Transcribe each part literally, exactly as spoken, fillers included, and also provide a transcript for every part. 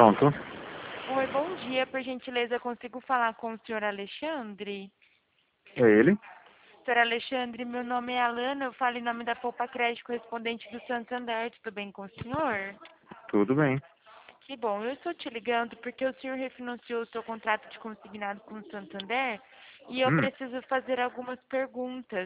Pronto. Oi, bom dia. Por gentileza, consigo falar com o senhor Alexandre? É ele? senhor Alexandre, meu nome é Alana, eu falo em nome da Poupa Crédito correspondente do Santander. Tudo bem com o senhor? Tudo bem. Que bom. Eu estou te ligando porque o senhor refinanciou o seu contrato de consignado com o Santander e eu Hum. preciso fazer algumas perguntas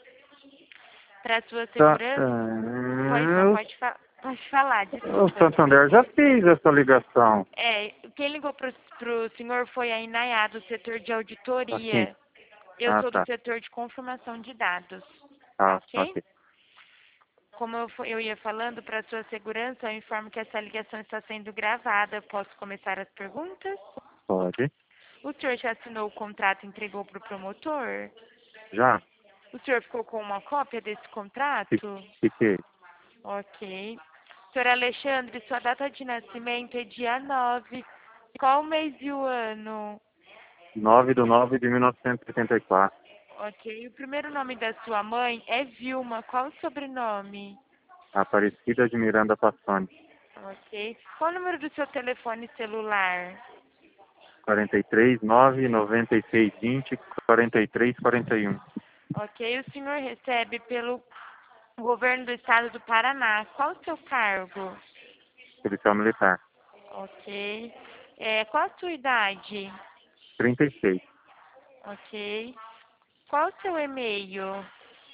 para sua Tá. segurança. Pois é, não, o, pode, fa pode falar, o desculpa. Santander já fez essa ligação. É, quem ligou para o senhor foi a Inaiá, do setor de Aqui. auditoria. Eu Ah, sou do tá. setor de confirmação de dados, tá Ah, ok? ok. Como eu, fo- eu ia falando, para sua segurança, eu informo que essa ligação está sendo gravada. Posso começar as perguntas? Pode. O senhor já assinou o contrato e entregou para o promotor? Já? O senhor ficou com uma cópia desse Fi- contrato? Fiquei. Ok. senhor Alexandre, sua data de nascimento é dia nove. Qual o mês e o ano? nove de nove de mil novecentos e oitenta e quatro. Ok. O primeiro nome da sua mãe é Vilma. Qual o sobrenome? Aparecida de Miranda Passoni. Ok. Qual o número do seu telefone celular? quarenta e três, nove, noventa e seis, vinte, quarenta e três, quarenta e um. Ok. O senhor recebe pelo governo do estado do Paraná. Qual o seu cargo? Policial Militar. Ok. É, qual a sua idade? trinta e seis. Ok. Qual o seu e-mail?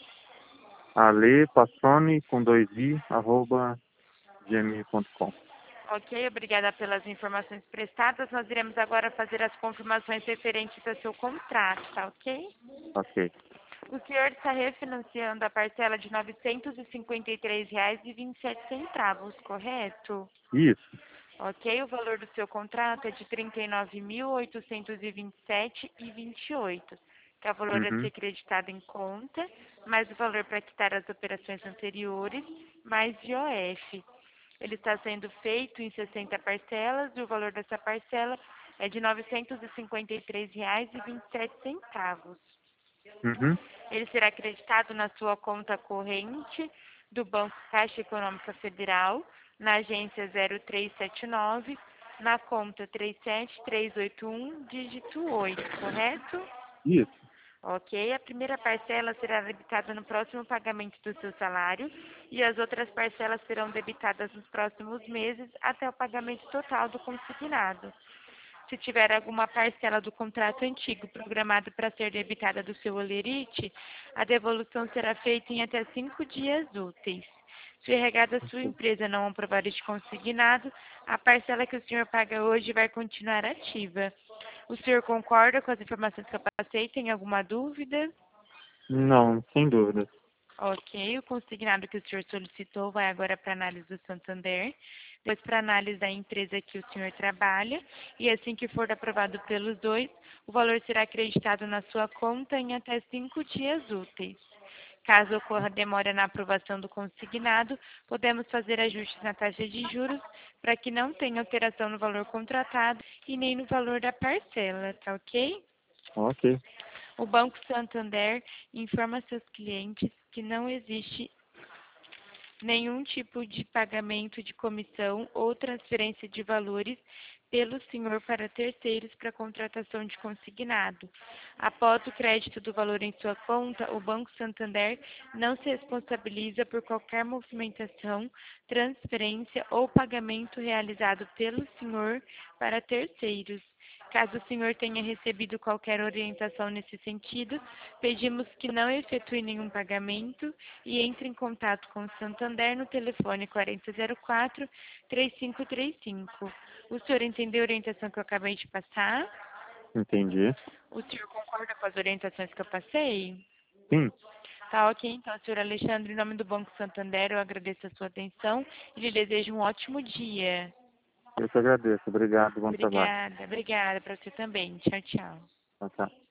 Ale Passoni com dois i, arroba gmail ponto com. Ok, obrigada pelas informações prestadas. Nós iremos agora fazer as confirmações referentes ao seu contrato, tá ok? Ok. O senhor está refinanciando a parcela de novecentos e cinquenta e três reais e vinte e sete centavos, correto? Isso. Ok, o valor do seu contrato é de trinta e nove mil oitocentos e vinte e sete e vinte e oito, que é o valor a Uhum. ser creditado em conta, mais o valor para quitar as operações anteriores, mais I O F. Ele está sendo feito em sessenta parcelas e o valor dessa parcela é de novecentos e cinquenta e três reais e vinte e sete centavos. Uhum. Ele será acreditado na sua conta corrente do Banco Caixa Econômica Federal, na agência zero três sete nove, na conta três sete três oito um, dígito oito, correto? Isso. Ok, a primeira parcela será debitada no próximo pagamento do seu salário e as outras parcelas serão debitadas nos próximos meses até o pagamento total do consignado. Se tiver alguma parcela do contrato antigo programada para ser debitada do seu holerite, a devolução será feita em até cinco dias úteis. Se o R H da sua empresa não aprovar este consignado, a parcela que o senhor paga hoje vai continuar ativa. O senhor concorda com as informações que eu passei? Tem alguma dúvida? Não, sem dúvidas. Ok, o consignado que o senhor solicitou vai agora para análise do Santander, depois para análise da empresa que o senhor trabalha, e assim que for aprovado pelos dois, o valor será acreditado na sua conta em até cinco dias úteis. Caso ocorra demora na aprovação do consignado, podemos fazer ajustes na taxa de juros para que não tenha alteração no valor contratado e nem no valor da parcela, tá ok? Ok. O Banco Santander informa seus clientes que não existe nenhum tipo de pagamento de comissão ou transferência de valores pelo senhor para terceiros para contratação de consignado. Após o crédito do valor em sua conta, o Banco Santander não se responsabiliza por qualquer movimentação, transferência ou pagamento realizado pelo senhor para terceiros. Caso o senhor tenha recebido qualquer orientação nesse sentido, pedimos que não efetue nenhum pagamento e entre em contato com o Santander no telefone quarenta zero quatro, três cinco três cinco. O senhor entendeu a orientação que eu acabei de passar? Entendi. O senhor concorda com as orientações que eu passei? Sim. Tá ok, então, senhor Alexandre, em nome do Banco Santander, eu agradeço a sua atenção e lhe desejo um ótimo dia. Eu te agradeço. Obrigado. Bom trabalho. Obrigada, obrigada para você também. Tchau, tchau. Tchau, tchau.